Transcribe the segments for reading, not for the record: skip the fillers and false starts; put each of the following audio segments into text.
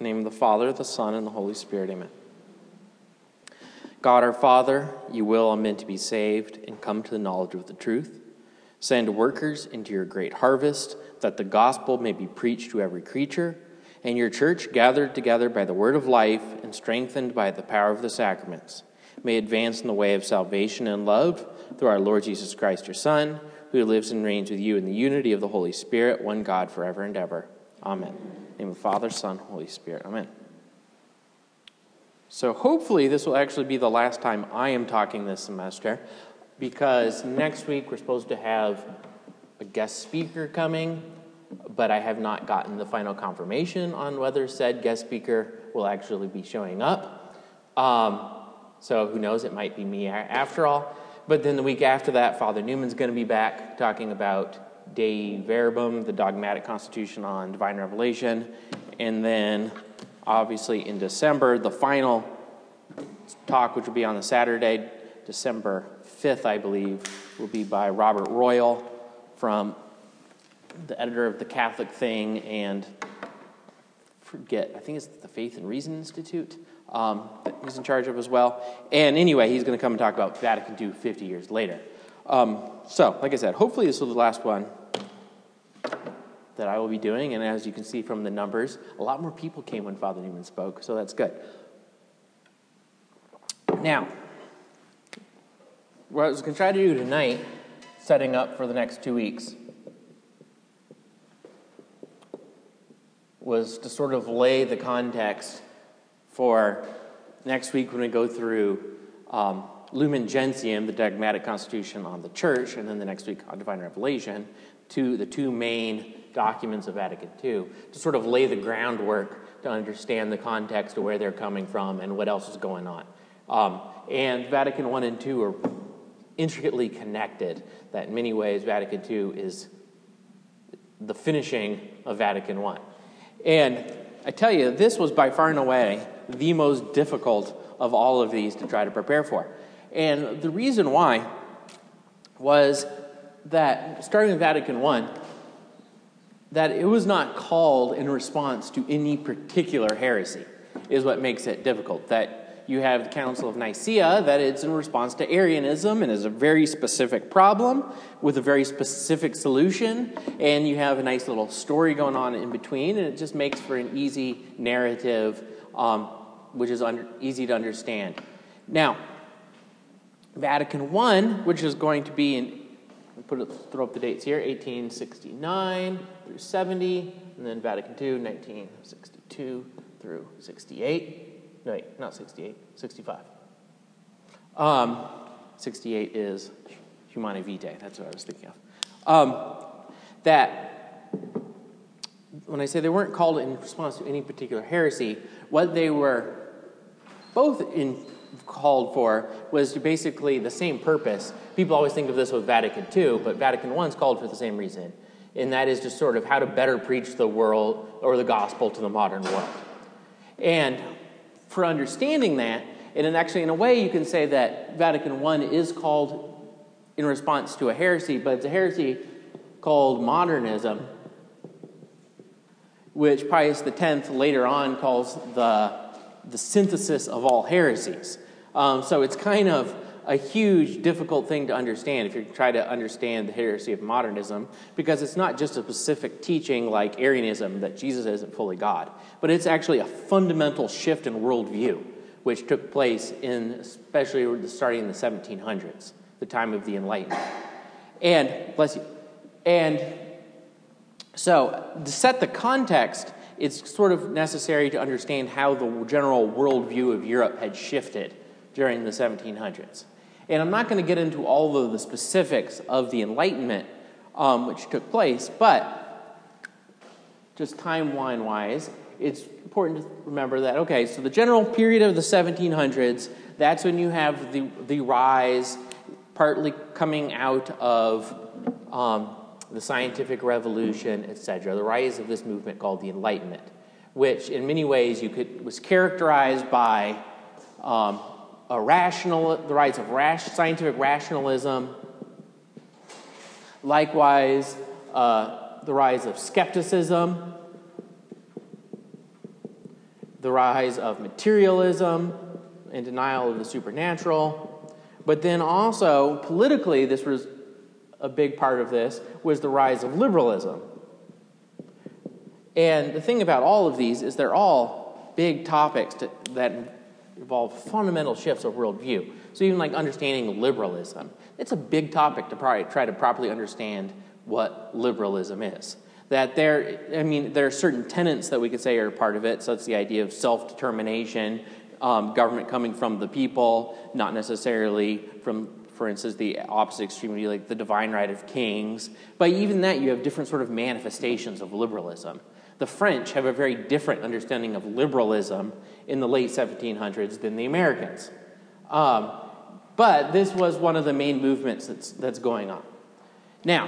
In the name of the Father, the Son, and the Holy Spirit, amen. God our Father, you will all men to be saved and come to the knowledge of the truth. Send workers into your great harvest, that the gospel may be preached to every creature, and your church, gathered together by the word of life and strengthened by the power of the sacraments, may advance in the way of salvation and love through our Lord Jesus Christ, your Son, who lives and reigns with you in the unity of the Holy Spirit, one God, forever and ever. Amen. In the name of the Father, Son, Holy Spirit. Amen. So hopefully this will actually be the last time I am talking this semester, because next week we're supposed to have a guest speaker coming, but I have not gotten the final confirmation on whether said guest speaker will actually be showing up. So who knows, it might be me after all. But then the week after that, Father Newman's going to be back talking about Dei Verbum, the dogmatic constitution on divine revelation. And then, obviously, in December, the final talk, which will be on the Saturday, December 5th, I believe, will be by Robert Royal, from the editor of The Catholic Thing and I think it's the Faith and Reason Institute that he's in charge of as well. And anyway, he's going to come and talk about Vatican II 50 years later. So, like I said, hopefully this will be the last one that I will be doing. And as you can see from the numbers, a lot more people came when Father Newman spoke, so that's good. Now, what I was going to try to do tonight, setting up for the next 2 weeks, was to sort of lay the context for next week when we go through Lumen Gentium, the dogmatic constitution on the Church, and then the next week on divine revelation, to the two main documents of Vatican II, to sort of lay the groundwork to understand the context of where they're coming from and what else is going on. And Vatican I and II are intricately connected, that in many ways Vatican II is the finishing of Vatican I. And I tell you, this was by far and away the most difficult of all of these to try to prepare for. And the reason why was that, starting with Vatican I, that it was not called in response to any particular heresy, is what makes it difficult. That you have the Council of Nicaea, that it's in response to Arianism and is a very specific problem with a very specific solution, and you have a nice little story going on in between, and it just makes for an easy narrative, which is easy to understand. Now, Vatican I, which is going to be in, throw up the dates here, 1869 through 70, and then Vatican II, 1962 through 68. No, wait, not 68, 65. 68 is Humanae Vitae. That's what I was thinking of. That, when I say they weren't called in response to any particular heresy, what they were both called for was to basically the same purpose. People always think of this with Vatican II, but Vatican I is called for the same reason, and that is just sort of how to better preach the world or the gospel to the modern world. And for understanding that, and then actually in a way you can say that Vatican I is called in response to a heresy, but it's a heresy called modernism, which Pius X later on calls the synthesis of all heresies. So it's kind of a huge, difficult thing to understand if you try to understand the heresy of modernism, because it's not just a specific teaching like Arianism that Jesus isn't fully God, but it's actually a fundamental shift in worldview, which took place especially starting in the 1700s, the time of the Enlightenment. And, bless you, and so to set the context, it's sort of necessary to understand how the general worldview of Europe had shifted during the 1700s. And I'm not going to get into all of the specifics of the Enlightenment, which took place, but just timeline-wise, it's important to remember that, okay, so the general period of the 1700s, that's when you have the rise, partly coming out of the scientific revolution, etc., the rise of this movement called the Enlightenment, which in many ways was characterized by the rise of scientific rationalism, likewise the rise of skepticism, the rise of materialism and denial of the supernatural. But then also, politically, this was a big part of this, was the rise of liberalism. And the thing about all of these is they're all big topics that involve fundamental shifts of worldview. So even like understanding liberalism, it's a big topic to try to properly understand what liberalism is. That there are certain tenets that we could say are part of it. So it's the idea of self-determination, government coming from the people, not necessarily from, for instance, the opposite extremity, like the divine right of kings. But even that, you have different sort of manifestations of liberalism. The French have a very different understanding of liberalism in the late 1700s than the Americans. But this was one of the main movements that's going on. Now,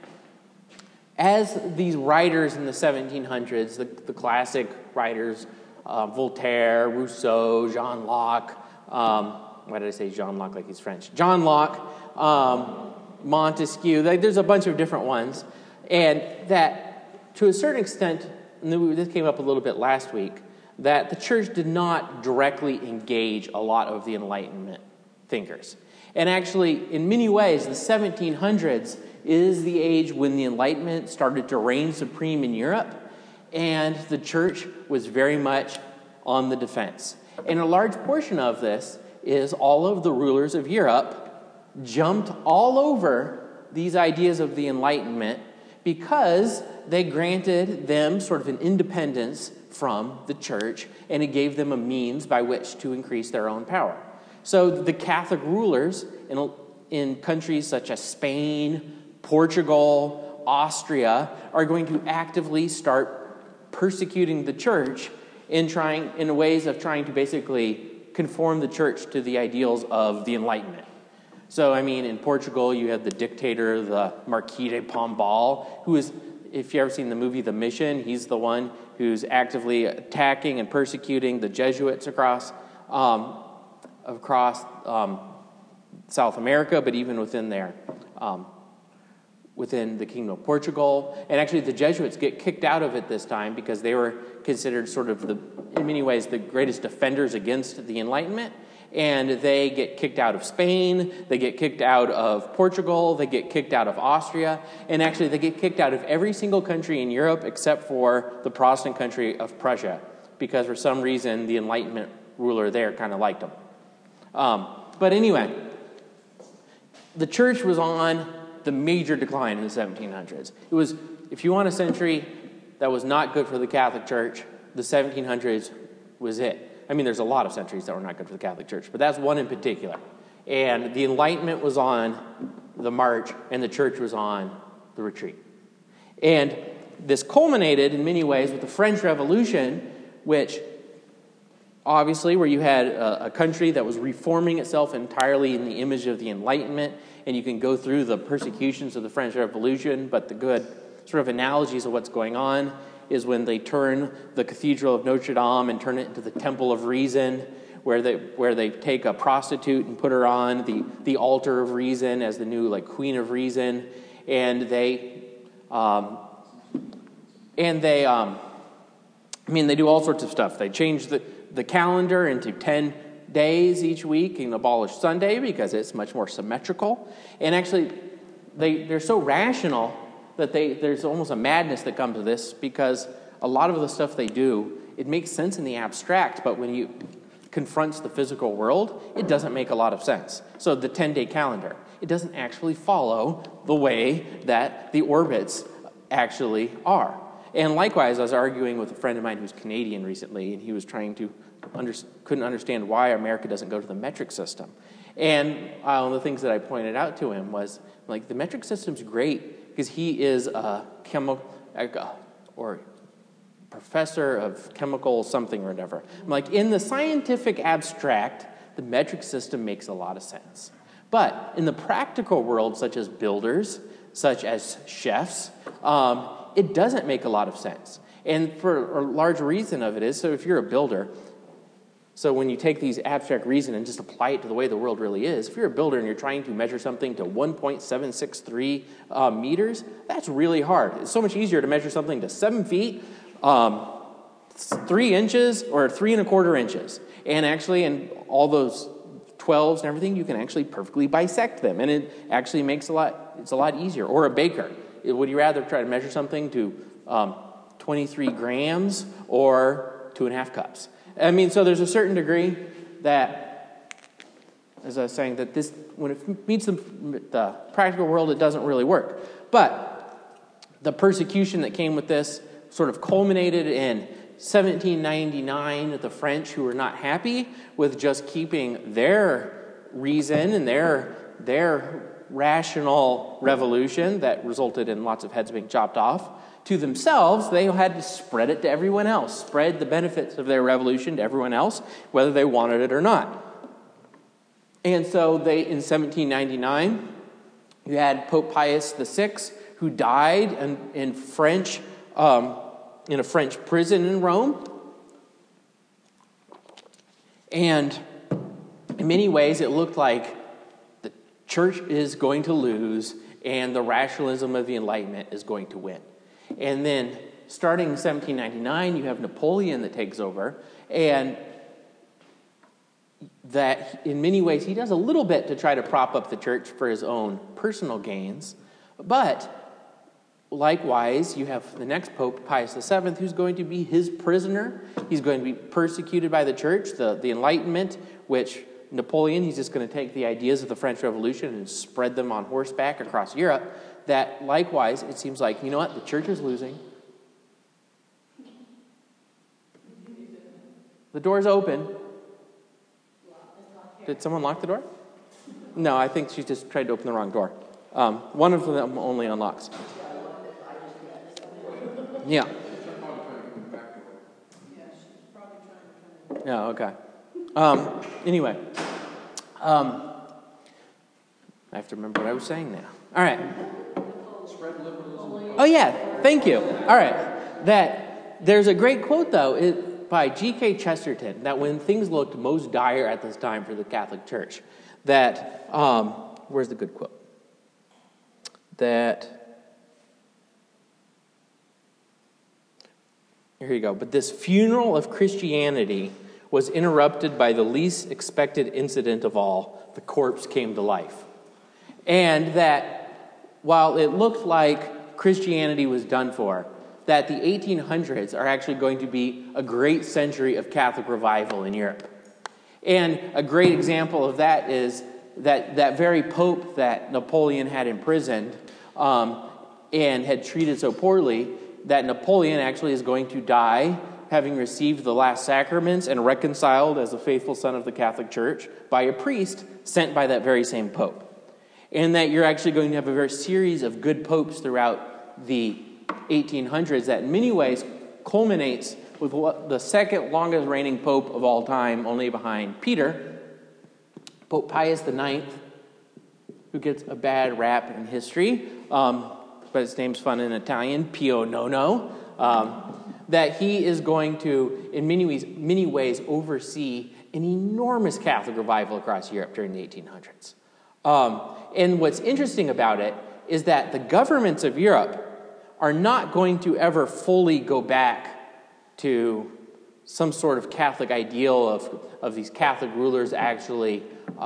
as these writers in the 1700s, the classic writers, Voltaire, Rousseau, John Locke, why did I say John Locke like he's French? John Locke, Montesquieu, there's a bunch of different ones. And that, to a certain extent, and this came up a little bit last week, that the church did not directly engage a lot of the Enlightenment thinkers. And actually, in many ways, the 1700s is the age when the Enlightenment started to reign supreme in Europe, and the church was very much on the defense. And a large portion of this is all of the rulers of Europe jumped all over these ideas of the Enlightenment because they granted them sort of an independence from the church, and it gave them a means by which to increase their own power. So the Catholic rulers in countries such as Spain, Portugal, Austria are going to actively start persecuting the church in ways of trying to basically conform the church to the ideals of the Enlightenment. So, in Portugal, you have the dictator, the Marquis de Pombal, who is, if you've ever seen the movie The Mission, he's the one who's actively attacking and persecuting the Jesuits across South America, but even within the Kingdom of Portugal. And actually, the Jesuits get kicked out of it this time because they were considered sort of in many ways, the greatest defenders against the Enlightenment. And they get kicked out of Spain, they get kicked out of Portugal, they get kicked out of Austria, and actually they get kicked out of every single country in Europe except for the Protestant country of Prussia, because for some reason the Enlightenment ruler there kind of liked them. But anyway, the church was on the major decline in the 1700s. It was, if you want a century that was not good for the Catholic Church, the 1700s was it. There's a lot of centuries that were not good for the Catholic Church, but that's one in particular. And the Enlightenment was on the march, and the church was on the retreat. And this culminated in many ways with the French Revolution, which obviously where you had a country that was reforming itself entirely in the image of the Enlightenment, and you can go through the persecutions of the French Revolution, but the good sort of analogies of what's going on is when they turn the Cathedral of Notre Dame and turn it into the Temple of Reason, where they take a prostitute and put her on the altar of reason as the new Queen of Reason, and they do all sorts of stuff. They change the calendar into 10 days each week and abolish Sunday because it's much more symmetrical. And actually, they're so rational that there's almost a madness that comes to this, because a lot of the stuff they do, it makes sense in the abstract, but when you confronts the physical world, it doesn't make a lot of sense. So the 10-day calendar, it doesn't actually follow the way that the orbits actually are. And likewise, I was arguing with a friend of mine who's Canadian recently, and he was couldn't understand why America doesn't go to the metric system. And one of the things that I pointed out to him was, the metric system's great, because he is a professor of chemical something or whatever. In the scientific abstract, the metric system makes a lot of sense. But in the practical world, such as builders, such as chefs, it doesn't make a lot of sense. And for a large reason of it is, so if you're a builder, so when you take these abstract reason and just apply it to the way the world really is, if you're a builder and you're trying to measure something to 1.763 meters, that's really hard. It's so much easier to measure something to 7 feet, 3 inches or 3¼ inches. And actually, in all those 12s and everything, you can actually perfectly bisect them. And it actually makes it's a lot easier. Or a baker. Would you rather try to measure something to 23 grams or 2½ cups? I mean, so there's a certain degree that, as I was saying, that this, when it meets the practical world, it doesn't really work. But the persecution that came with this sort of culminated in 1799 with the French, who were not happy with just keeping their reason and their rational revolution that resulted in lots of heads being chopped off to themselves. They had to spread it to everyone else, spread the benefits of their revolution to everyone else, whether they wanted it or not. And so in 1799, you had Pope Pius VI, who died in a French prison in Rome. And in many ways, it looked like the church is going to lose and the rationalism of the Enlightenment is going to win. And then, starting in 1799, you have Napoleon that takes over, and that in many ways he does a little bit to try to prop up the church for his own personal gains. But likewise, you have the next Pope, Pius VII, who's going to be his prisoner. He's going to be persecuted by the church. The Enlightenment, which Napoleon, he's just going to take the ideas of the French Revolution and spread them on horseback across Europe. That likewise, it seems like, you know what, the church is losing. The door's open. Did someone lock the door? No, I think she just tried to open the wrong door. One of them only unlocks. Yeah. Yeah, okay. Anyway. I have to remember what I was saying now. All right. Oh, yeah. Thank you. All right. There's a great quote, though, by G.K. Chesterton, that when things looked most dire at this time for the Catholic Church, that, where's the good quote? Here you go. But this funeral of Christianity was interrupted by the least expected incident of all. The corpse came to life. And that while it looked like Christianity was done for, that the 1800s are actually going to be a great century of Catholic revival in Europe. And a great example of that is that very pope that Napoleon had imprisoned and had treated so poorly, that Napoleon actually is going to die having received the last sacraments and reconciled as a faithful son of the Catholic Church by a priest sent by that very same pope. And that you're actually going to have a very series of good popes throughout the 1800s that in many ways culminates with the second longest reigning pope of all time, only behind Peter, Pope Pius IX, who gets a bad rap in history, but his name's fun in Italian, Pio Nono, that he is going to, in many ways, oversee an enormous Catholic revival across Europe during the 1800s. And what's interesting about it is that the governments of Europe are not going to ever fully go back to some sort of Catholic ideal of these Catholic rulers actually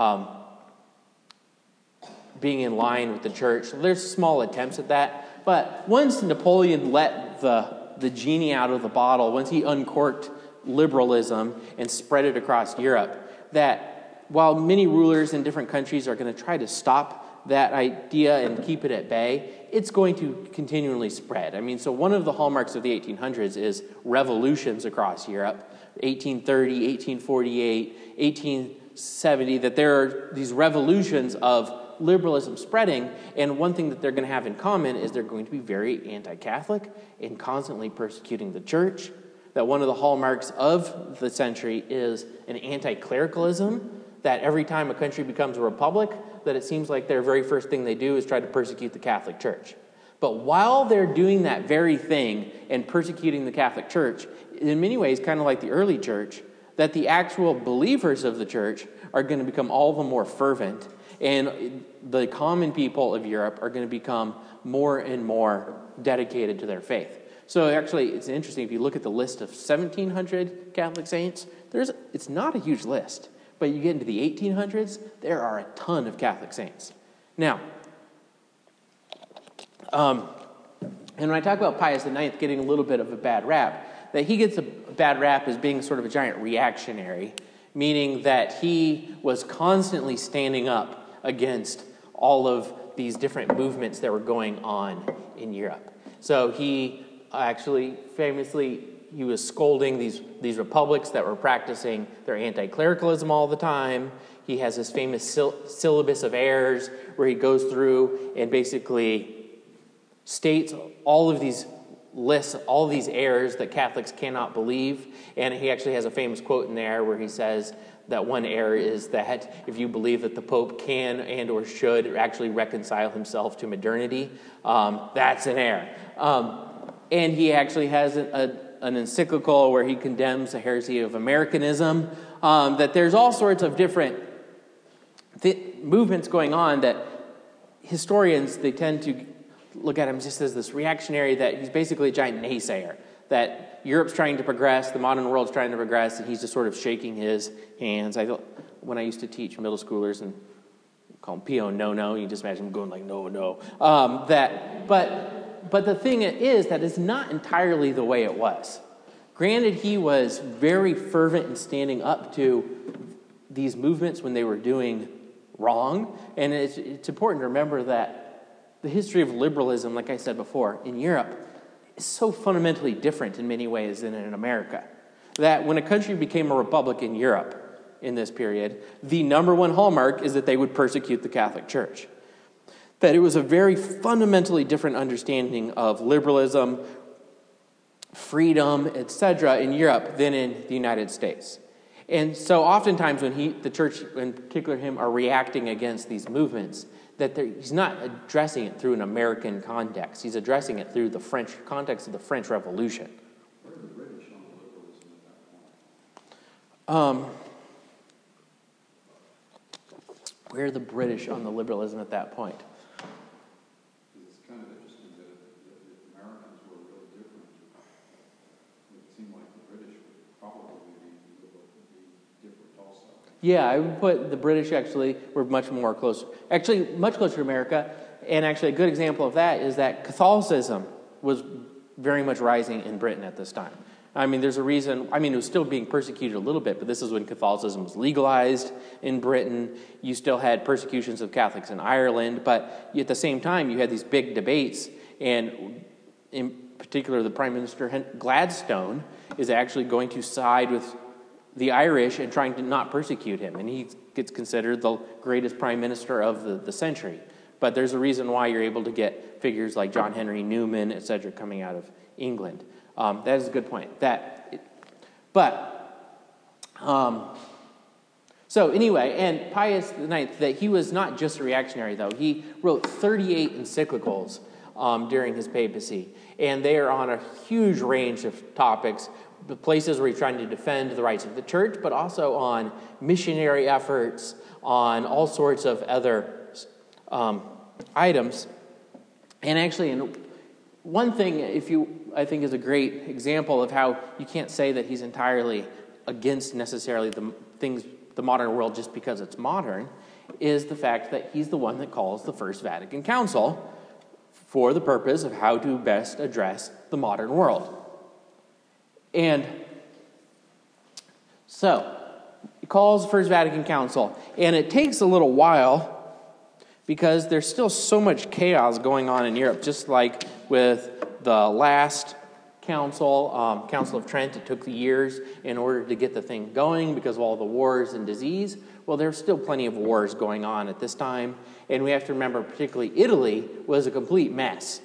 being in line with the church. There's small attempts at that. But once Napoleon let the genie out of the bottle, once he uncorked liberalism and spread it across Europe, that while many rulers in different countries are going to try to stop that idea and keep it at bay, it's going to continually spread. I mean, so one of the hallmarks of the 1800s is revolutions across Europe. 1830, 1848, 1870, that there are these revolutions of liberalism spreading, and one thing that they're going to have in common is they're going to be very anti-Catholic and constantly persecuting the church. That one of the hallmarks of the century is an anti-clericalism, that every time a country becomes a republic, that it seems like their very first thing they do is try to persecute the Catholic Church. But while they're doing that very thing and persecuting the Catholic Church, in many ways, kind of like the early church, that the actual believers of the church are going to become all the more fervent, and the common people of Europe are going to become more and more dedicated to their faith. So actually, it's interesting, if you look at the list of 1,700 Catholic saints, it's not a huge list. But you get into the 1800s, there are a ton of Catholic saints. Now, and when I talk about Pius IX getting a little bit of a bad rap, that he gets a bad rap as being sort of a giant reactionary, meaning that he was constantly standing up against all of these different movements that were going on in Europe. So he actually famously, he was scolding these republics that were practicing their anti-clericalism all the time. He has this famous syllabus of errors where he goes through and basically states all of these lists, all of these errors that Catholics cannot believe. And he actually has a famous quote in there where he says that one error is that if you believe that the Pope can and or should actually reconcile himself to modernity, that's an error. And he actually has an encyclical where he condemns the heresy of Americanism, that there's all sorts of different movements going on that historians, they tend to look at him just as this reactionary, that he's basically a giant naysayer, that Europe's trying to progress, the modern world's trying to progress, and he's just sort of shaking his hands. When I used to teach middle schoolers and call him Pio no, you just imagine him going like, no. But the thing is that it's not entirely the way it was. Granted, he was very fervent in standing up to these movements when they were doing wrong, and it's important to remember that the history of liberalism, like I said before, in Europe is so fundamentally different in many ways than in America, that when a country became a republic in Europe in this period, the number one hallmark is that they would persecute the Catholic Church. That it was a very fundamentally different understanding of liberalism, freedom, etc. in Europe than in the United States. And so oftentimes when the church, in particular him, are reacting against these movements, that he's not addressing it through an American context. He's addressing it through the French context of the French Revolution. Where are the British on liberalism at that point? Where are the British on the liberalism at that point? It's kind of interesting that the Americans were real different. It seemed like the British would probably be different also. Yeah, I would put the British actually were much closer to America. And actually a good example of that is that Catholicism was very much rising in Britain at this time. I mean, there's a reason, it was still being persecuted a little bit, but this is when Catholicism was legalized in Britain. You still had persecutions of Catholics in Ireland, but at the same time, you had these big debates, and in particular, the Prime Minister Gladstone is actually going to side with the Irish and trying to not persecute him, and he gets considered the greatest prime minister of the century. But there's a reason why you're able to get figures like John Henry Newman, etc., coming out of England. That is a good point. So anyway, and Pius IX, that he was not just a reactionary, though. He wrote 38 encyclicals during his papacy, and they are on a huge range of topics, the places where he's trying to defend the rights of the church, but also on missionary efforts, on all sorts of other items. And actually, one thing, I think is a great example of how you can't say that he's entirely against necessarily the modern world just because it's modern, is the fact that he's the one that calls the First Vatican Council for the purpose of how to best address the modern world. And so, he calls the First Vatican Council, and it takes a little while because there's still so much chaos going on in Europe, just like with the last council, Council of Trent. It took years in order to get the thing going because of all the wars and disease. Well, there's still plenty of wars going on at this time, and we have to remember particularly Italy was a complete mess.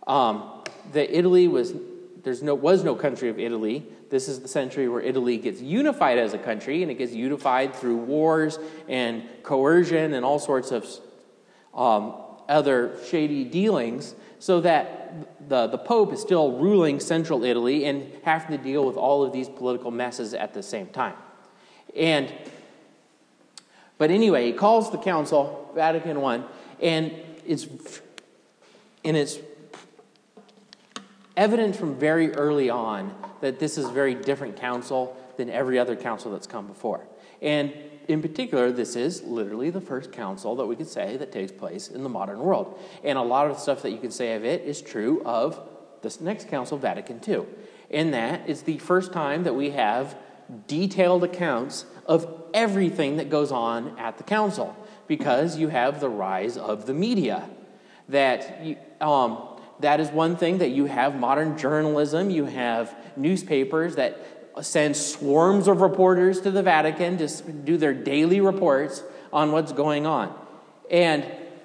Was no country of Italy. This is the century where Italy gets unified as a country, and it gets unified through wars and coercion and all sorts of other shady dealings, so that the Pope is still ruling central Italy and having to deal with all of these political messes at the same time. But anyway, he calls the council, Vatican I, and it's evident from very early on that this is a very different council than every other council that's come before. And in particular, this is literally the first council that we could say that takes place in the modern world. And a lot of the stuff that you can say of it is true of this next council, Vatican II. In that, it's the first time that we have detailed accounts of everything that goes on at the council, because you have the rise of the media. That is one thing, that you have modern journalism, you have newspapers that send swarms of reporters to the Vatican to do their daily reports on what's going on. And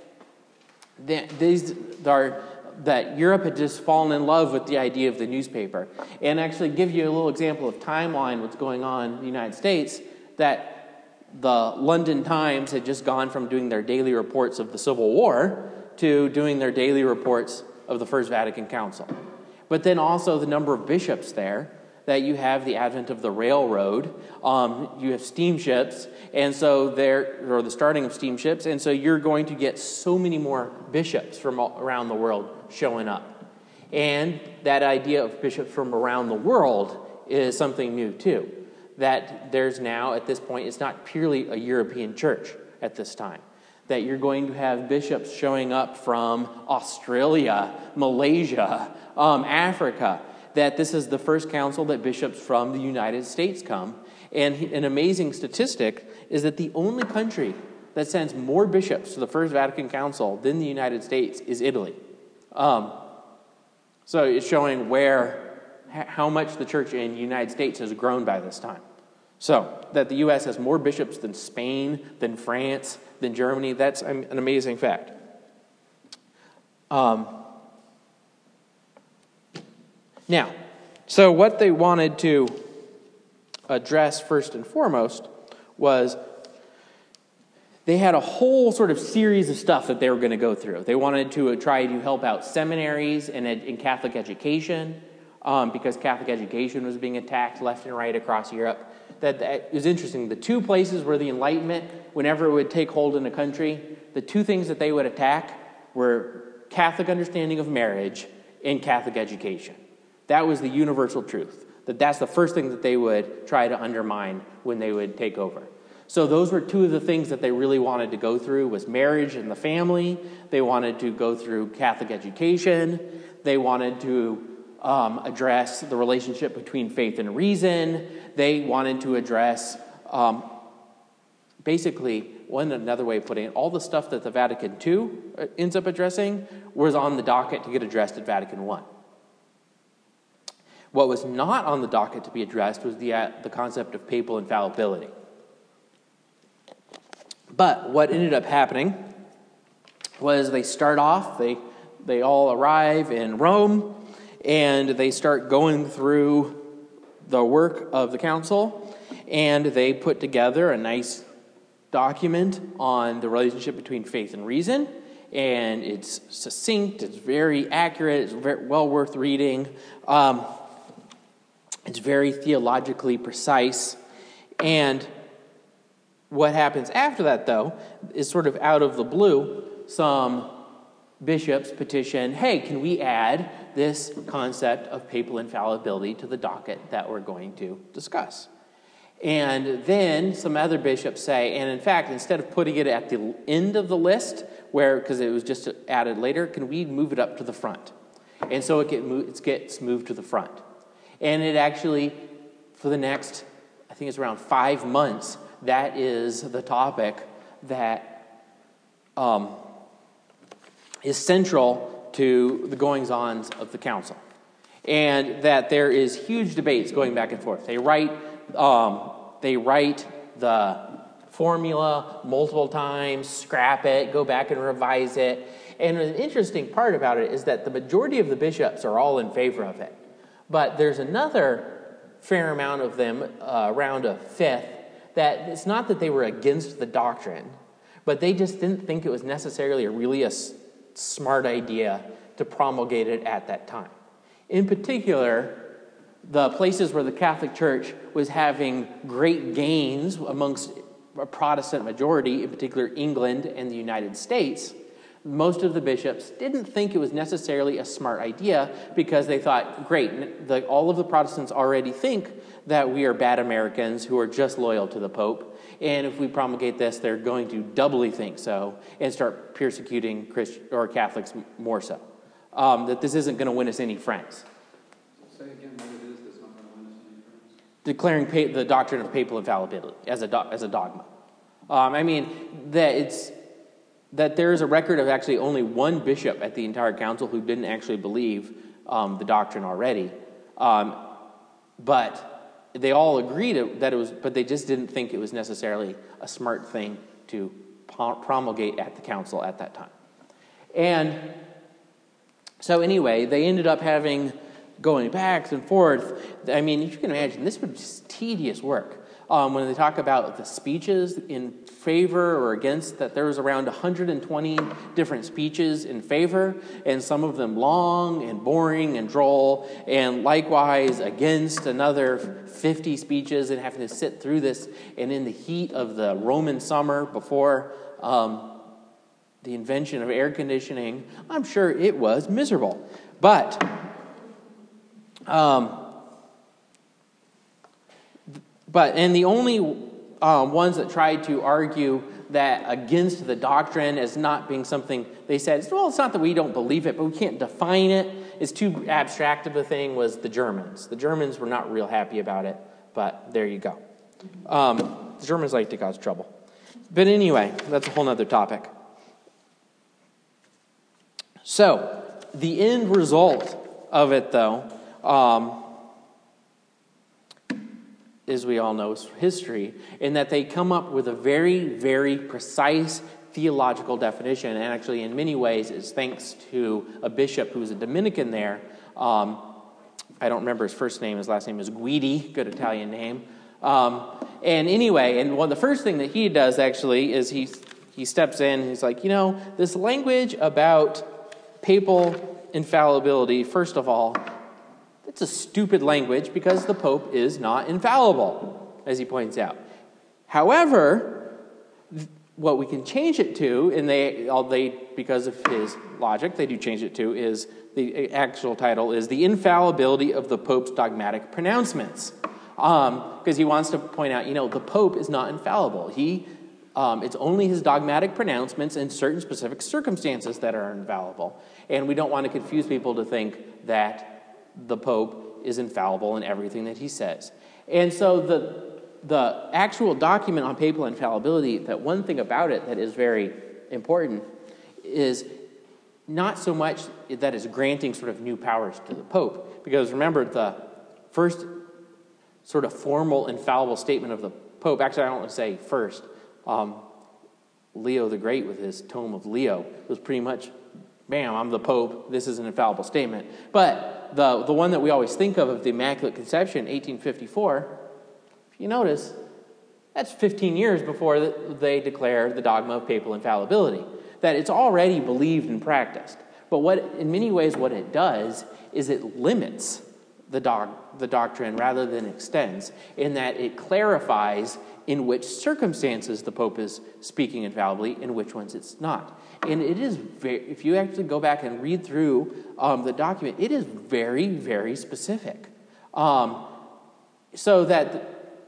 that Europe had just fallen in love with the idea of the newspaper. And actually give you a little example of timeline, what's going on in the United States, that the London Times had just gone from doing their daily reports of the Civil War to doing their daily reports of the First Vatican Council. But then also the number of bishops there, that you have the advent of the railroad, you have steamships, and so or the starting of steamships, and so you're going to get so many more bishops from around the world showing up. And that idea of bishops from around the world is something new too. That there's now, at this point, it's not purely a European church at this time. That you're going to have bishops showing up from Australia, Malaysia, Africa. That this is the first council that bishops from the United States come. And an amazing statistic is that the only country that sends more bishops to the First Vatican Council than the United States is Italy. So it's showing how much the church in the United States has grown by this time. So that the U.S. has more bishops than Spain, than France, than Germany, that's an amazing fact. Now, so what they wanted to address first and foremost was they had a whole sort of series of stuff that they were going to go through. They wanted to try to help out seminaries and Catholic education, because Catholic education was being attacked left and right across Europe. That is interesting. The two places where the Enlightenment, whenever it would take hold in a country, the two things that they would attack were Catholic understanding of marriage and Catholic education. That was the universal truth. That's the first thing that they would try to undermine when they would take over. So those were two of the things that they really wanted to go through, was marriage and the family. They wanted to go through Catholic education. They wanted to address the relationship between faith and reason. They wanted to address, basically, another way of putting it, all the stuff that the Vatican II ends up addressing was on the docket to get addressed at Vatican I. What was not on the docket to be addressed was the concept of papal infallibility. But what ended up happening was they start off, they all arrive in Rome, and they start going through the work of the council, and they put together a nice document on the relationship between faith and reason, and it's succinct, it's very accurate, it's very well worth reading. It's very theologically precise. And what happens after that, though, is sort of out of the blue, some bishops petition, hey, can we add this concept of papal infallibility to the docket that we're going to discuss? And then some other bishops say, and in fact, instead of putting it at the end of the list, because it was just added later, can we move it up to the front? And so it gets moved to the front. And it actually, for the next, I think it's around 5 months, that is the topic that is central to the goings-ons of the council. And that there is huge debates going back and forth. They write the formula multiple times, scrap it, go back and revise it. And an interesting part about it is that the majority of the bishops are all in favor of it. But there's another fair amount of them, around a fifth, that it's not that they were against the doctrine, but they just didn't think it was necessarily a smart idea to promulgate it at that time. In particular, the places where the Catholic Church was having great gains amongst a Protestant majority, in particular England and the United States, most of the bishops didn't think it was necessarily a smart idea because they thought, great, all of the Protestants already think that we are bad Americans who are just loyal to the Pope. And if we promulgate this, they're going to doubly think so and start persecuting Christians or Catholics more so. That this isn't going to win us any friends. Say again what it is that's not going to win us any friends. Declaring the doctrine of papal infallibility as a dogma. That there is a record of actually only one bishop at the entire council who didn't actually believe the doctrine already. But they all agreed that it was, but they just didn't think it was necessarily a smart thing to promulgate at the council at that time. And so anyway, they ended up going back and forth. I mean, if you can imagine, this was just tedious work. When they talk about the speeches in favor or against, that there was around 120 different speeches in favor, and some of them long and boring and droll, and likewise against another 50 speeches, and having to sit through this, and in the heat of the Roman summer before the invention of air conditioning, I'm sure it was miserable. But the only ones that tried to argue that against the doctrine as not being something, they said, well, it's not that we don't believe it, but we can't define it. It's too abstract of a thing, was the Germans. The Germans were not real happy about it, but there you go. The Germans like to cause trouble. But anyway, that's a whole other topic. So, the end result of it, though, as we all know, is history, in that they come up with a very, very precise theological definition, and actually in many ways is thanks to a bishop who was a Dominican there. I don't remember his first name. His last name is Guidi, good Italian name. And the first thing that he does actually is he steps in, he's like, this language about papal infallibility, first of all, it's a stupid language because the Pope is not infallible, as he points out. However, what we can change it to, and they because of his logic, they do change it to, is the actual title is The Infallibility of the Pope's Dogmatic Pronouncements. Because he wants to point out, the Pope is not infallible. It's only his dogmatic pronouncements in certain specific circumstances that are infallible. And we don't want to confuse people to think that the Pope is infallible in everything that he says. And so the actual document on papal infallibility, that one thing about it that is very important is not so much that it's granting sort of new powers to the Pope. Because remember, the first sort of formal infallible statement of the Pope, actually I don't want to say first, Leo the Great with his Tome of Leo was pretty much, bam, I'm the Pope, this is an infallible statement. But the one that we always think of the Immaculate Conception, 1854, if you notice, that's 15 years before they declare the dogma of papal infallibility. That it's already believed and practiced. But in many ways what it does is it limits the doctrine rather than extends, in that it clarifies in which circumstances the Pope is speaking infallibly, in which ones it's not. And it is if you actually go back and read through the document, it is very, very specific. So that,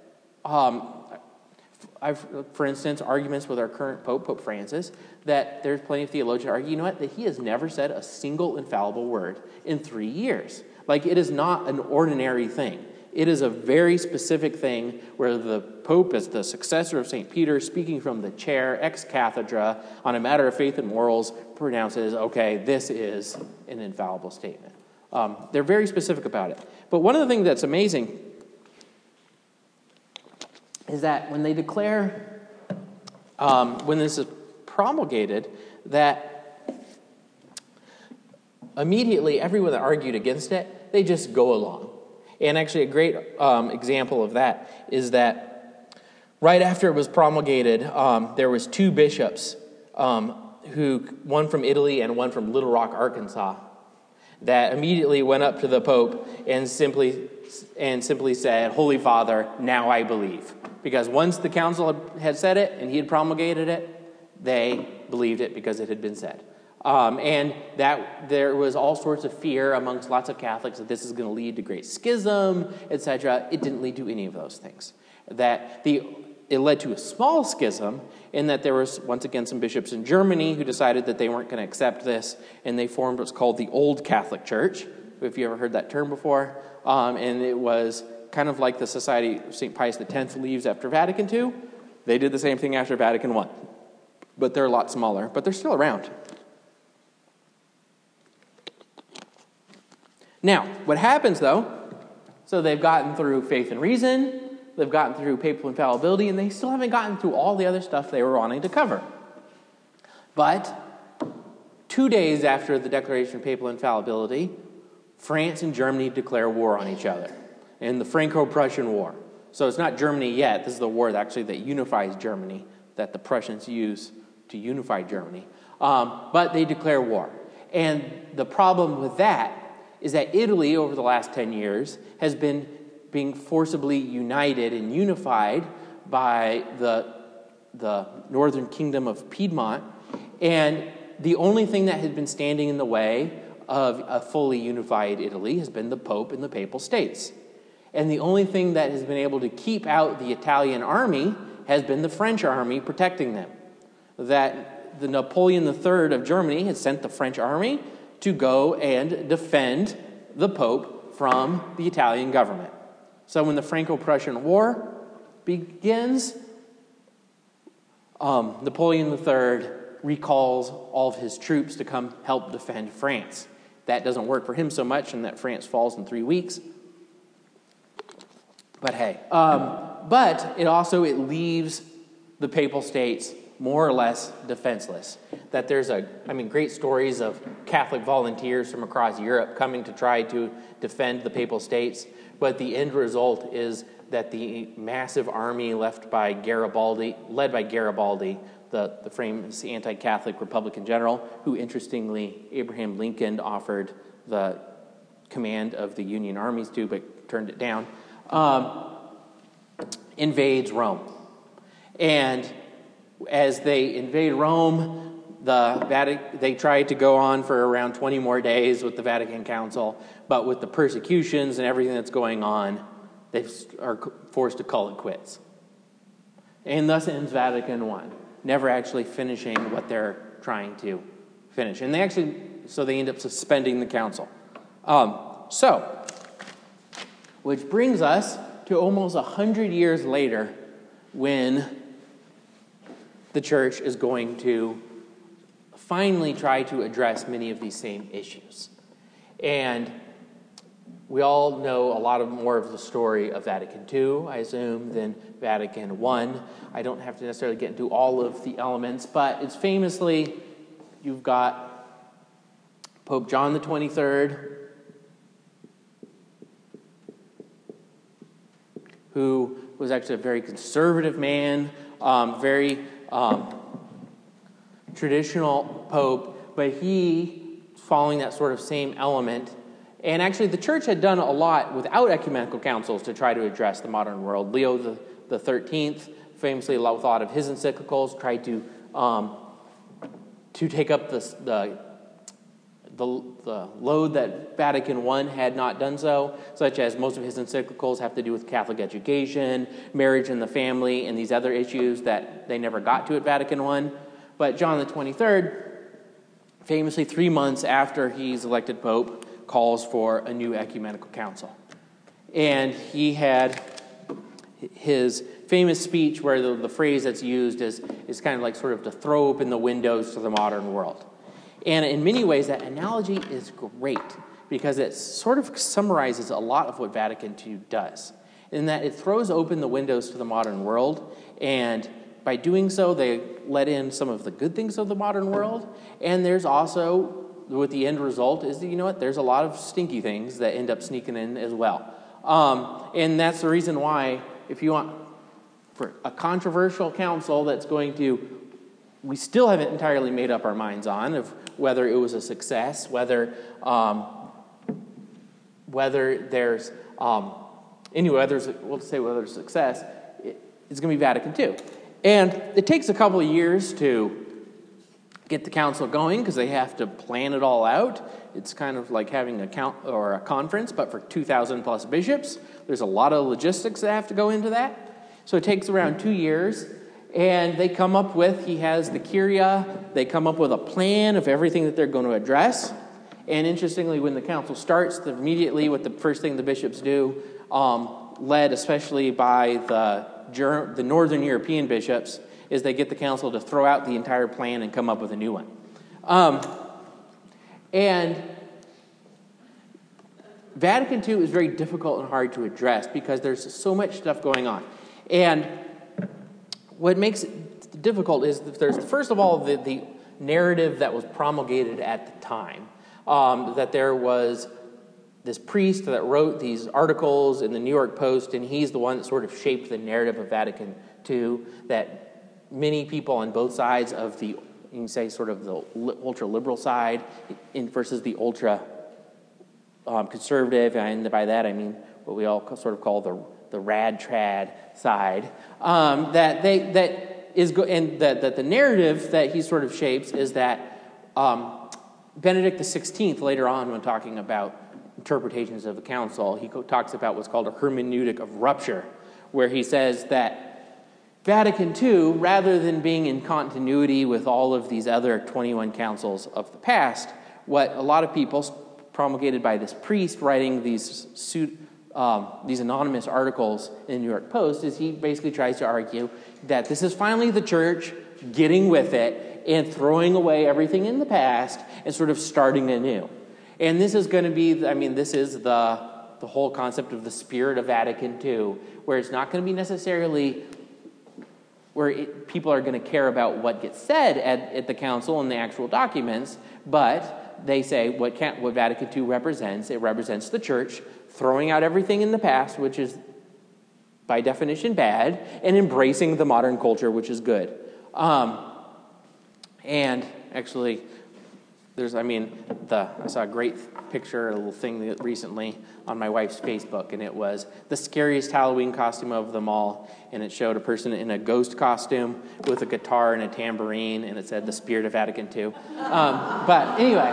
for instance, arguments with our current Pope, Pope Francis, that there's plenty of theologians argue, that he has never said a single infallible word in 3 years. Like, it is not an ordinary thing. It is a very specific thing where the Pope, as the successor of St. Peter, speaking from the chair ex cathedra on a matter of faith and morals, pronounces, okay, this is an infallible statement. They're very specific about it. But one of the things that's amazing is that when they declare, when this is promulgated, that immediately everyone that argued against it, they just go along. And actually a great example of that is that right after it was promulgated, there was 2 bishops, one from Italy and one from Little Rock, Arkansas, that immediately went up to the Pope and simply said, "Holy Father, now I believe." Because once the council had said it and he had promulgated it, they believed it because it had been said. And that there was all sorts of fear amongst lots of Catholics that this is going to lead to great schism, etc. It didn't lead to any of those things. It led to a small schism in that there was, once again, some bishops in Germany who decided that they weren't going to accept this, and they formed what's called the Old Catholic Church, if you ever heard that term before. And it was kind of like the Society of St. Pius X leaves after Vatican II. They did the same thing after Vatican I. But they're a lot smaller, but they're still around. Now, what happens, though, so they've gotten through faith and reason, they've gotten through papal infallibility, and they still haven't gotten through all the other stuff they were wanting to cover. But 2 days after the declaration of papal infallibility, France and Germany declare war on each other in the Franco-Prussian War. So it's not Germany yet. This is the war that unifies Germany, that the Prussians use to unify Germany. But they declare war. And the problem with that is that Italy, over the last 10 years, has been being forcibly united and unified by the northern kingdom of Piedmont. And the only thing that has been standing in the way of a fully unified Italy has been the Pope and the Papal States. And the only thing that has been able to keep out the Italian army has been the French army protecting them. That the Napoleon III of Germany had sent the French army to go and defend the Pope from the Italian government. So when the Franco-Prussian War begins, Napoleon III recalls all of his troops to come help defend France. That doesn't work for him so much, and that France falls in 3 weeks. But hey, but it leaves the Papal States more or less defenseless. That there's great stories of Catholic volunteers from across Europe coming to try to defend the Papal States, but the end result is that the massive army led by Garibaldi, the famous anti-Catholic Republican general, who interestingly Abraham Lincoln offered the command of the Union armies to, but turned it down, invades Rome. And as they invade Rome, they tried to go on for around 20 more days with the Vatican Council, but with the persecutions and everything that's going on, they are forced to call it quits. And thus ends Vatican I, never actually finishing what they're trying to finish. And they end up suspending the council. Which brings us to almost 100 years later, when the church is going to finally try to address many of these same issues. And we all know a lot more of the story of Vatican II, I assume, than Vatican I. I don't have to necessarily get into all of the elements, but it's famously, you've got Pope John the 23rd, who was actually a very conservative man, very traditional pope, but he, following that sort of same element, and actually the church had done a lot without ecumenical councils to try to address the modern world. Leo the 13th, famously, with a lot of his encyclicals, tried to take up the load that Vatican I had not done so, such as most of his encyclicals have to do with Catholic education, marriage and the family, and these other issues that they never got to at Vatican I. But John the 23rd, famously 3 months after he's elected Pope, calls for a new ecumenical council. And he had his famous speech where the phrase that's used is kind of like sort of to throw open the windows to the modern world. And in many ways, that analogy is great because it sort of summarizes a lot of what Vatican II does, in that it throws open the windows to the modern world, and by doing so, they let in some of the good things of the modern world, and there's also, with the end result, is that, there's a lot of stinky things that end up sneaking in as well. And that's the reason why, if you want, for a controversial council that's going to, we still haven't entirely made up our minds on of whether it was a success, whether there's we'll say whether it's a success, it's going to be Vatican II. And it takes a couple of years to get the council going because they have to plan it all out. It's kind of like having a conference, but for 2,000 plus bishops. There's a lot of logistics that have to go into that. So it takes around 2 years. And they come up with, he has the Kyria, they come up with a plan of everything that they're going to address. And interestingly, when the council starts, immediately what the first thing the bishops do, led especially by the Northern European bishops, is they get the council to throw out the entire plan and come up with a new one. And Vatican II is very difficult and hard to address because there's so much stuff going on. And what makes it difficult is that there's, first of all, the narrative that was promulgated at the time, that there was this priest that wrote these articles in the New York Post, and he's the one that sort of shaped the narrative of Vatican II, that many people on both sides of the, you can say, sort of the ultra-liberal side versus the ultra-conservative, and by that I mean what we all sort of call the rad-trad side, that the narrative that he sort of shapes is that Benedict XVI, later on when talking about interpretations of the council, he talks about what's called a hermeneutic of rupture, where he says that Vatican II, rather than being in continuity with all of these other 21 councils of the past, what a lot of people promulgated by this priest writing these anonymous articles in the New York Post, is he basically tries to argue that this is finally the church getting with it and throwing away everything in the past and sort of starting anew. And this is going to be, this is the whole concept of the spirit of Vatican II, where it's not going to be necessarily where people are going to care about what gets said at the council and the actual documents, but they say what Vatican II represents. It represents the church throwing out everything in the past, which is by definition bad, and embracing the modern culture, which is good. And actually, I saw a great picture, a little thing recently on my wife's Facebook, and it was the scariest Halloween costume of them all, and it showed a person in a ghost costume with a guitar and a tambourine, and it said the spirit of Vatican II. But anyway,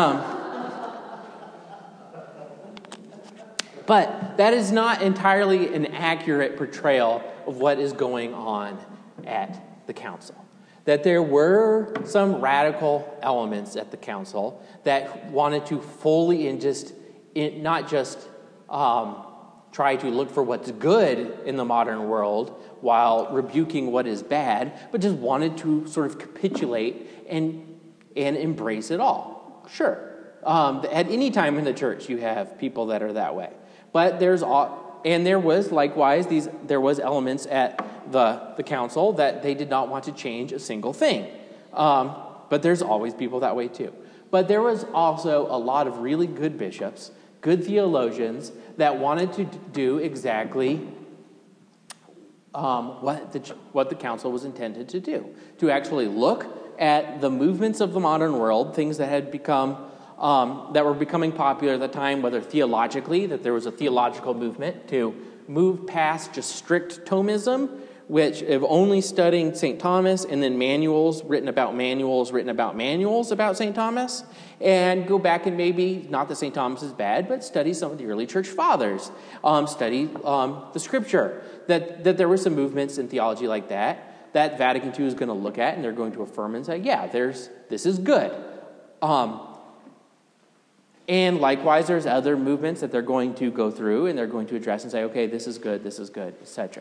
but that is not entirely an accurate portrayal of what is going on at the council. That there were some radical elements at the council that wanted to fully not just try to look for what's good in the modern world while rebuking what is bad, but just wanted to sort of capitulate and embrace it all. Sure, at any time in the church you have people that are that way, but there was likewise there was elements at the council that they did not want to change a single thing. But there's always people that way too. But there was also a lot of really good bishops, good theologians, that wanted to do exactly what the council was intended to do. To actually look at the movements of the modern world, things that had become that were becoming popular at the time, whether theologically, that there was a theological movement to move past just strict Thomism, which of only studying St. Thomas, and then manuals written about St. Thomas, and go back and maybe, not that St. Thomas is bad, but study some of the early church fathers, study the scripture, that there were some movements in theology like that Vatican II is going to look at, and they're going to affirm and say, yeah, this is good. And likewise, there's other movements that they're going to go through and they're going to address and say, okay, this is good, etc.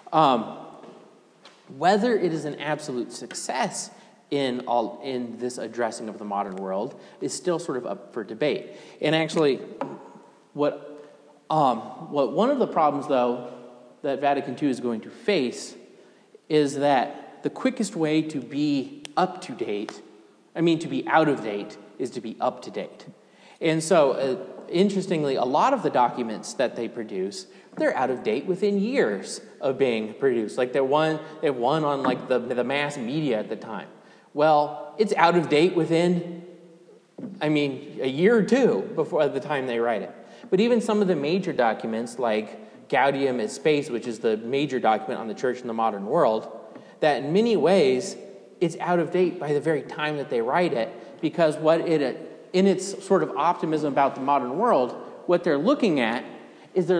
Whether it is an absolute success in this addressing of the modern world is still sort of up for debate. And actually, what one of the problems, though, that Vatican II is going to face is that the quickest way to be up to date, to be out of date, is to be up to date. And so, interestingly, a lot of the documents that they produce, they're out of date within years of being produced. Like they have one on like the mass media at the time. Well, it's out of date within, a year or two before the time they write it. But even some of the major documents, like Gaudium et Spes, which is the major document on the church in the modern world, that in many ways it's out of date by the very time that they write it, because in its sort of optimism about the modern world, what they're looking at is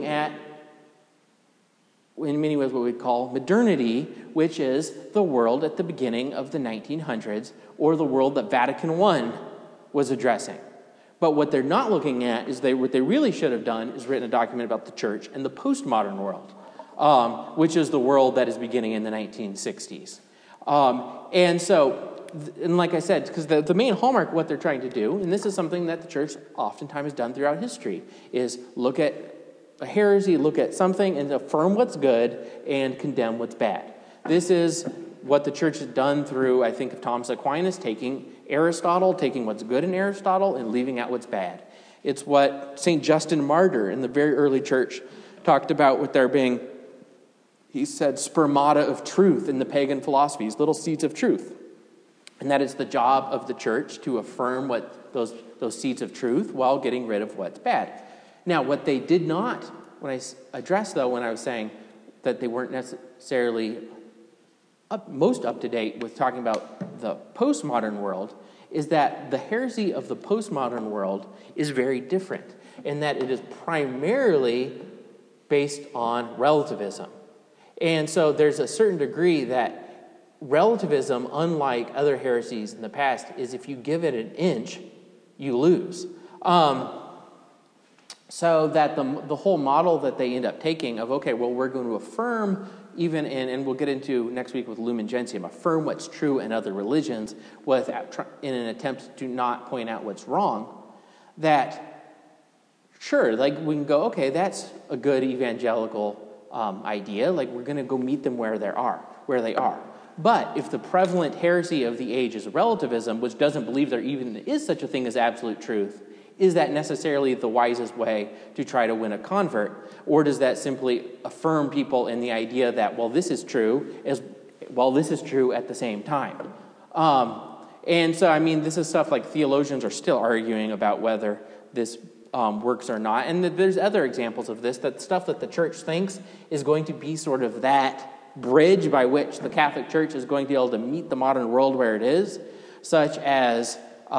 in many ways what we call modernity, which is the world at the beginning of the 1900s, or the world that Vatican I was addressing. But what they're not looking at is what they really should have done is written a document about the church and the postmodern world, which is the world that is beginning in the 1960s. And like I said, because the main hallmark of what they're trying to do, and this is something that the church oftentimes has done throughout history, is look at a heresy, look at something and affirm what's good and condemn what's bad. This is what the church has done through, I think, of Thomas Aquinas, taking Aristotle, taking what's good in Aristotle and leaving out what's bad. It's what St. Justin Martyr in the very early church talked about with there being, he said, spermata of truth in the pagan philosophies, little seeds of truth. And that it's the job of the church to affirm what those seeds of truth while getting rid of what's bad. Now, what they did not, when I addressed, though, when I was saying that they weren't necessarily most up to date with talking about the postmodern world, is that the heresy of the postmodern world is very different, in that it is primarily based on relativism. And so there's a certain degree that relativism, unlike other heresies in the past, is if you give it an inch, you lose. So that the whole model that they end up taking of, okay, well, we're going to affirm even and we'll get into next week with Lumen Gentium, affirm what's true in other religions in an attempt to not point out what's wrong, that, sure, like we can go, okay, that's a good evangelical idea, like we're going to go meet them where they are. But if the prevalent heresy of the age is relativism, which doesn't believe there even is such a thing as absolute truth, is that necessarily the wisest way to try to win a convert? Or does that simply affirm people in the idea that, well, this is true, as well, this is true at the same time? And so, I mean, this is stuff like theologians are still arguing about whether this works or not. And there's other examples of this, that stuff that the church thinks is going to be sort of that bridge by which the Catholic Church is going to be able to meet the modern world where it is, such as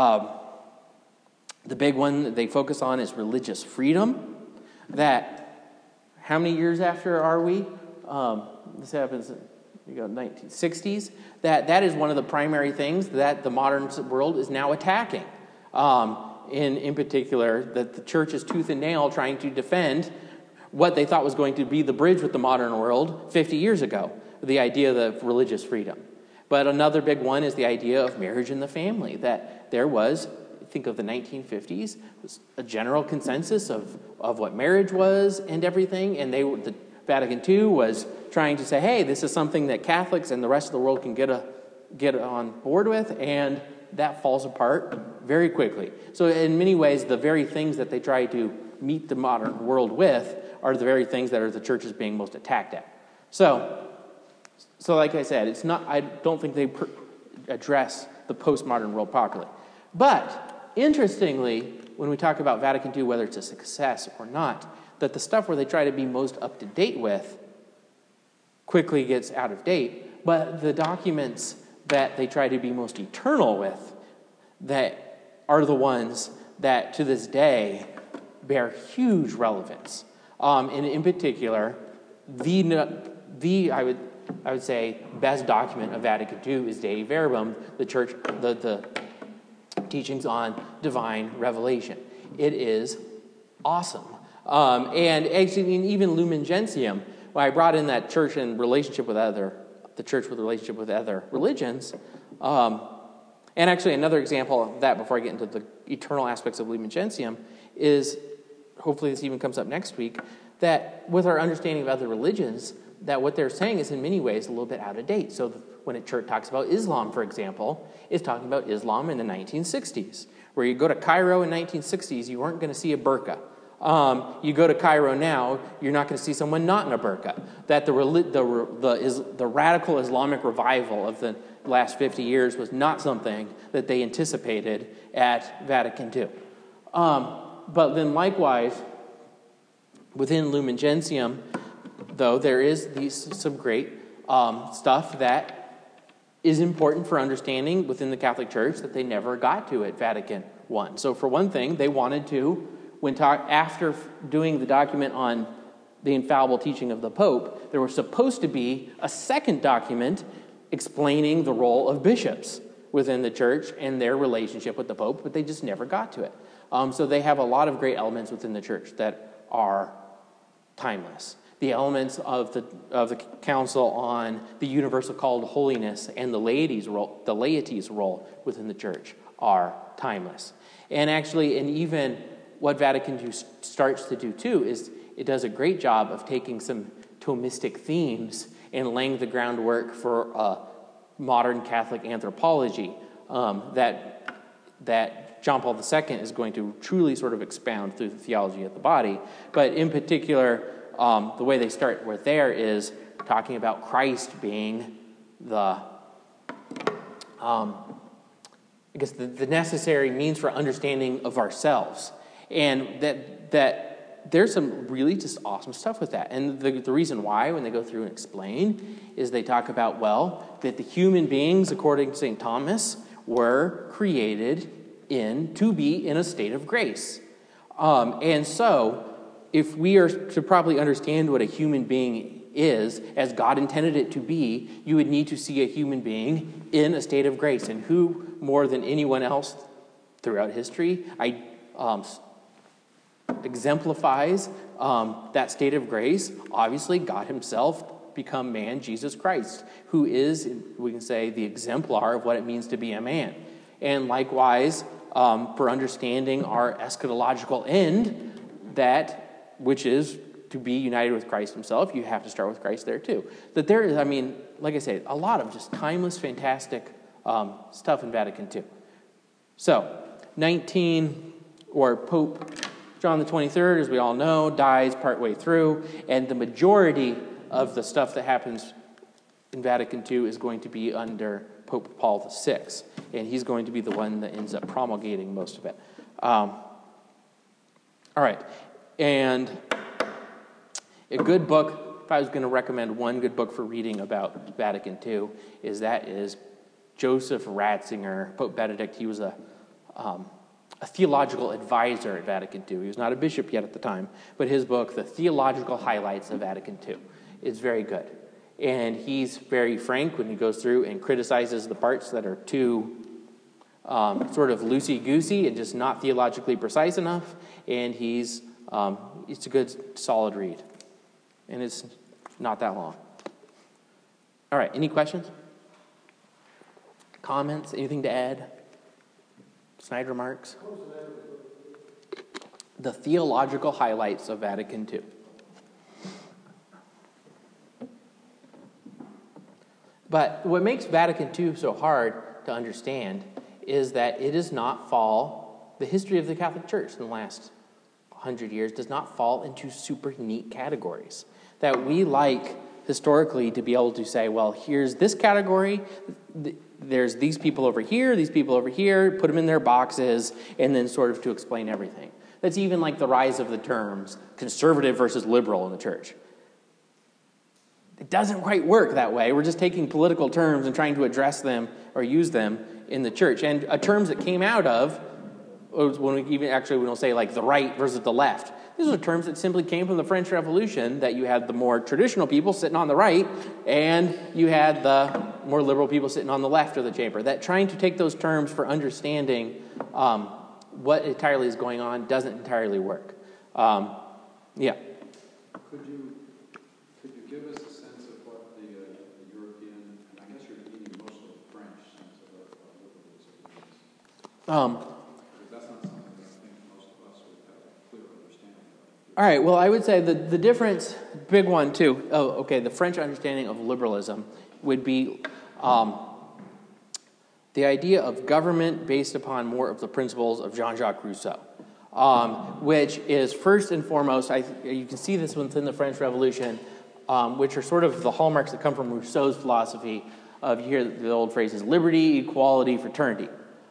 the big one that they focus on is religious freedom. That, how many years after are we? This happens in 1960s. That is one of the primary things that the modern world is now attacking. In particular, that the church is tooth and nail trying to defend what they thought was going to be the bridge with the modern world 50 years ago, the idea of religious freedom. But another big one is the idea of marriage and the family, that there was, think of the 1950s, was a general consensus of what marriage was and everything, and the Vatican II was trying to say, hey, this is something that Catholics and the rest of the world can get on board with, and that falls apart very quickly. So in many ways, the very things that they try to meet the modern world with are the very things that are the church is being most attacked at. So like I said, it's not. I don't think they address the postmodern world properly. But interestingly, when we talk about Vatican II, whether it's a success or not, that the stuff where they try to be most up to date with quickly gets out of date. But the documents that they try to be most eternal with, that are the ones that to this day bear huge relevance. And in particular, I would say best document of Vatican II is Dei Verbum, the teachings on divine revelation. It is awesome. And actually, even Lumen Gentium, when I brought in that church in relationship with the church with relationship with other religions, and actually another example of that before I get into the eternal aspects of Lumen Gentium is, hopefully this even comes up next week, that with our understanding of other religions, that what they're saying is in many ways a little bit out of date. So when a church talks about Islam, for example, it's talking about Islam in the 1960s. Where you go to Cairo in 1960s, you weren't going to see a burqa. You go to Cairo now, you're not going to see someone not in a burqa. That the radical Islamic revival of the last 50 years was not something that they anticipated at Vatican II. But then likewise, within Lumen Gentium, though, there is some great stuff that is important for understanding within the Catholic Church that they never got to at Vatican I. So for one thing, they wanted to, after doing the document on the infallible teaching of the Pope, there was supposed to be a second document explaining the role of bishops within the church and their relationship with the Pope, but they just never got to it. So they have a lot of great elements within the church that are timeless. The elements of the council on the universal call to holiness and the laity's role within the church are timeless. And actually, and even what Vatican II starts to do too is it does a great job of taking some Thomistic themes and laying the groundwork for modern Catholic anthropology that John Paul II is going to truly sort of expound through the theology of the body. But in particular, the way they start with there is talking about Christ being the necessary means for understanding of ourselves. And that there's some really just awesome stuff with that. And the reason why, when they go through and explain, is they talk about, that the human beings, according to St. Thomas, were created to be in a state of grace. And so, if we are to properly understand what a human being is, as God intended it to be, you would need to see a human being in a state of grace. And who, more than anyone else throughout history, exemplifies that state of grace? Obviously, God himself become man, Jesus Christ, who is, we can say, the exemplar of what it means to be a man. And likewise, for understanding our eschatological end, which is to be united with Christ himself, you have to start with Christ there too. That there is, like I say, a lot of just timeless, fantastic stuff in Vatican II. So, Pope John the 23rd, as we all know, dies partway through, and the majority of the stuff that happens in Vatican II is going to be under Pope Paul VI, and he's going to be the one that ends up promulgating most of it. All right, and a good book, if I was going to recommend one good book for reading about Vatican II, is Joseph Ratzinger, Pope Benedict. He was a theological advisor at Vatican II. He was not a bishop yet at the time, but his book, The Theological Highlights of Vatican II, is very good. And he's very frank when he goes through and criticizes the parts that are too sort of loosey-goosey and just not theologically precise enough. And it's a good, solid read. And it's not that long. All right, any questions? Comments? Anything to add? Snide remarks? The Theological Highlights of Vatican II. But what makes Vatican II so hard to understand is that it does not fall, the history of the Catholic Church in the last 100 years does not fall into super neat categories. That we like historically to be able to say, well, here's this category, there's these people over here, put them in their boxes, and then sort of to explain everything. That's even like the rise of the terms conservative versus liberal in the church. It doesn't quite work that way. We're just taking political terms and trying to address them or use them in the church. And terms that came out of, when we don't say like the right versus the left. These are terms that simply came from the French Revolution, that you had the more traditional people sitting on the right, and you had the more liberal people sitting on the left of the chamber. That trying to take those terms for understanding what entirely is going on doesn't entirely work. Yeah. Could you give us a sense of what the European, and I guess you're meaning most of the French sense of liberalism is? Because that's not something that I think most of us would have a clear understanding of. All right, well, I would say the difference, big one too, the French understanding of liberalism would be the idea of government based upon more of the principles of Jean-Jacques Rousseau, which is first and foremost, you can see this within the French Revolution, which are sort of the hallmarks that come from Rousseau's philosophy of, you hear the old phrases, liberty, equality, fraternity.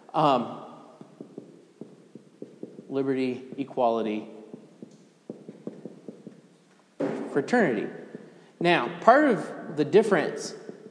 Liberty, equality, fraternity. Now, part of the difference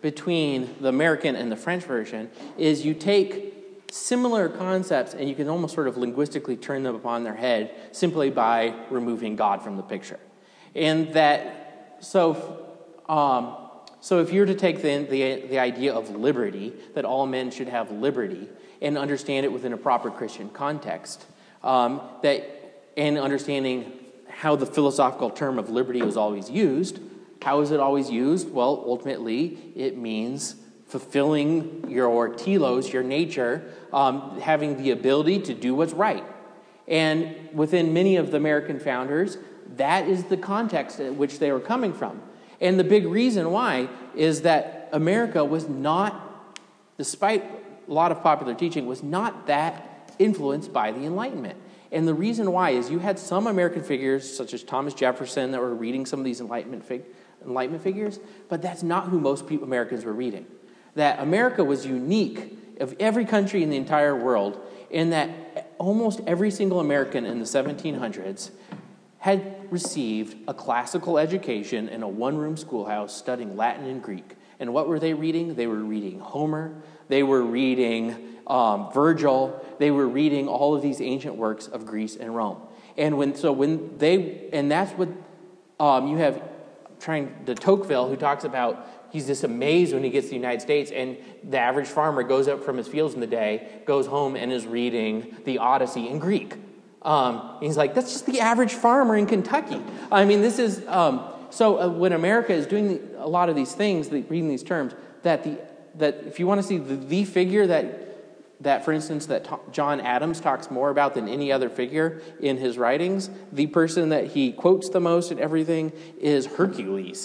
between the American and the French version is you take similar concepts and you can almost sort of linguistically turn them upon their head simply by removing God from the picture. And that, so if you're to take the idea of liberty, that all men should have liberty, and understand it within a proper Christian context, and understanding how the philosophical term of liberty was always used. How is it always used? Well, ultimately, it means fulfilling your telos, your nature, having the ability to do what's right. And within many of the American founders, that is the context at which they were coming from. And the big reason why is that America was not, despite a lot of popular teaching, was not that influenced by the Enlightenment. And the reason why is you had some American figures, such as Thomas Jefferson, that were reading some of these Enlightenment figures, but that's not who most Americans were reading. That America was unique of every country in the entire world in that almost every single American in the 1700s had received a classical education in a one-room schoolhouse studying Latin and Greek. And what were they reading? They were reading Homer. They were reading Virgil. They were reading all of these ancient works of Greece and Rome. And that's what you have de Tocqueville, who talks about he's just amazed when he gets to the United States, and the average farmer goes up from his fields in the day, goes home and is reading the Odyssey in Greek. He's like, that's just the average farmer in Kentucky. I mean, this is when America is doing a lot of these things, reading these terms, that if you want to see the figure that, for instance, that John Adams talks more about than any other figure in his writings, the person that he quotes the most and everything is Hercules.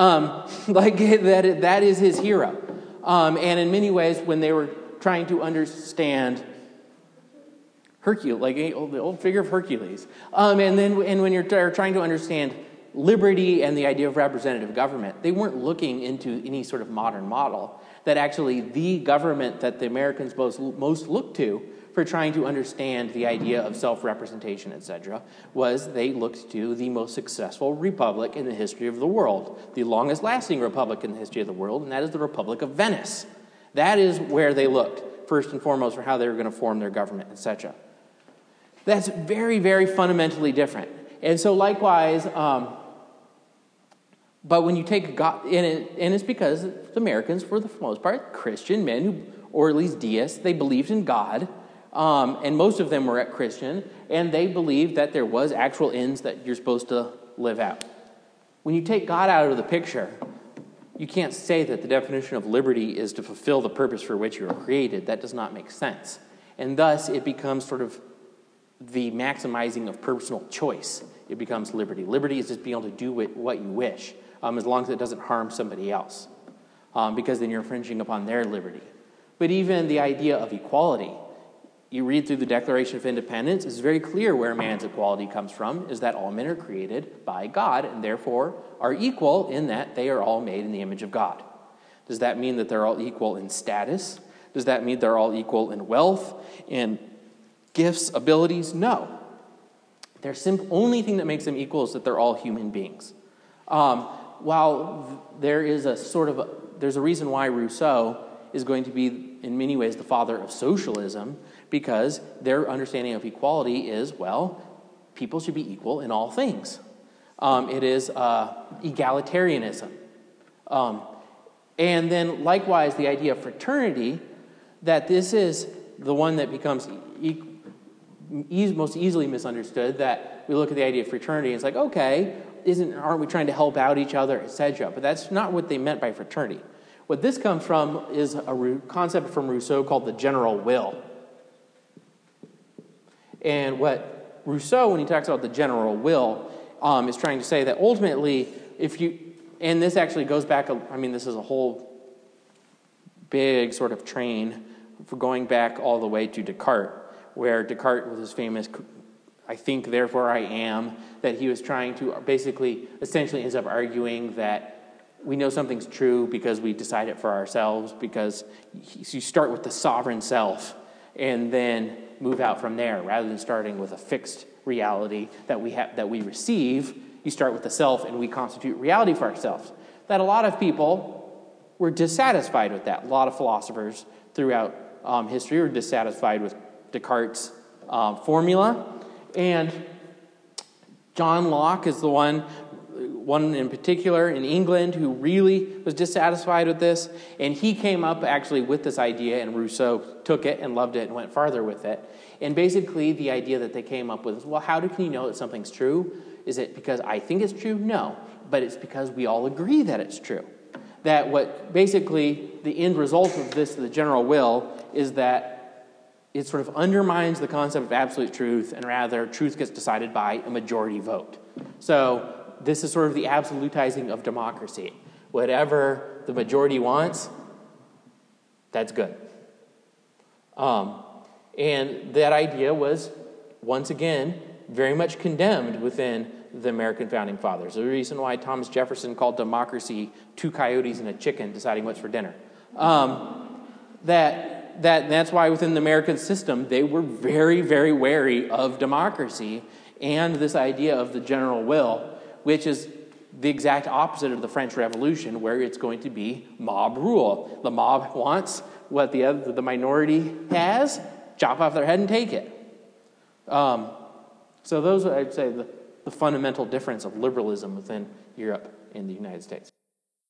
That is his hero. And in many ways, when they were trying to understand Hercules, like the old figure of Hercules, and when you're trying to understand liberty and the idea of representative government, they weren't looking into any sort of modern model. That actually the government that the Americans most looked to for trying to understand the idea of self-representation, etc., was they looked to the most successful republic in the history of the world, the longest-lasting republic in the history of the world, and that is the Republic of Venice. That is where they looked, first and foremost, for how they were going to form their government, etc. That's very, very fundamentally different. And so likewise, but when you take God, and it's because the Americans, for the most part, Christian men, or at least deists, they believed in God, and most of them were Christian, and they believed that there was actual ends that you're supposed to live out. When you take God out of the picture, you can't say that the definition of liberty is to fulfill the purpose for which you were created. That does not make sense. And thus, it becomes sort of the maximizing of personal choice. It becomes liberty. Liberty is just being able to do what you wish, as long as it doesn't harm somebody else, because then you're infringing upon their liberty. But even the idea of equality, you read through the Declaration of Independence, it's very clear where man's equality comes from, is that all men are created by God and therefore are equal in that they are all made in the image of God. Does that mean that they're all equal in status? Does that mean they're all equal in wealth, in gifts, abilities? No. The only thing that makes them equal is that they're all human beings. While there's a reason why Rousseau is going to be, in many ways, the father of socialism, because their understanding of equality is, well, people should be equal in all things. It is egalitarianism. And then, likewise, the idea of fraternity, that this is the one that becomes most easily misunderstood, that we look at the idea of fraternity and it's like, okay, aren't we trying to help out each other, etc.? But that's not what they meant by fraternity. What this comes from is a concept from Rousseau called the general will. And what Rousseau, when he talks about the general will, is trying to say that ultimately, and this actually goes back, this is a whole big sort of train for going back all the way to Descartes, where Descartes was his famous, I think, therefore I am, that he was trying to essentially ends up arguing that we know something's true because we decide it for ourselves, because you start with the sovereign self and then move out from there, rather than starting with a fixed reality that we receive. You start with the self and we constitute reality for ourselves. That a lot of people were dissatisfied with that. A lot of philosophers throughout history were dissatisfied with Descartes' formula. And John Locke is the one in particular in England who really was dissatisfied with this. And he came up actually with this idea, and Rousseau took it and loved it and went farther with it. And basically the idea that they came up with is, well, how can you know that something's true? Is it because I think it's true? No. But it's because we all agree that it's true. That what basically the end result of this, the general will, is that it sort of undermines the concept of absolute truth, and rather truth gets decided by a majority vote. So this is sort of the absolutizing of democracy. Whatever the majority wants, that's good. And that idea was, once again, very much condemned within the American founding fathers. The reason why Thomas Jefferson called democracy 2 coyotes and a chicken deciding what's for dinner. That's why within the American system, they were very, very wary of democracy and this idea of the general will, which is the exact opposite of the French Revolution, where it's going to be mob rule. The mob wants what the minority has, chop off their head and take it. So those are, I'd say, the fundamental difference of liberalism within Europe and the United States.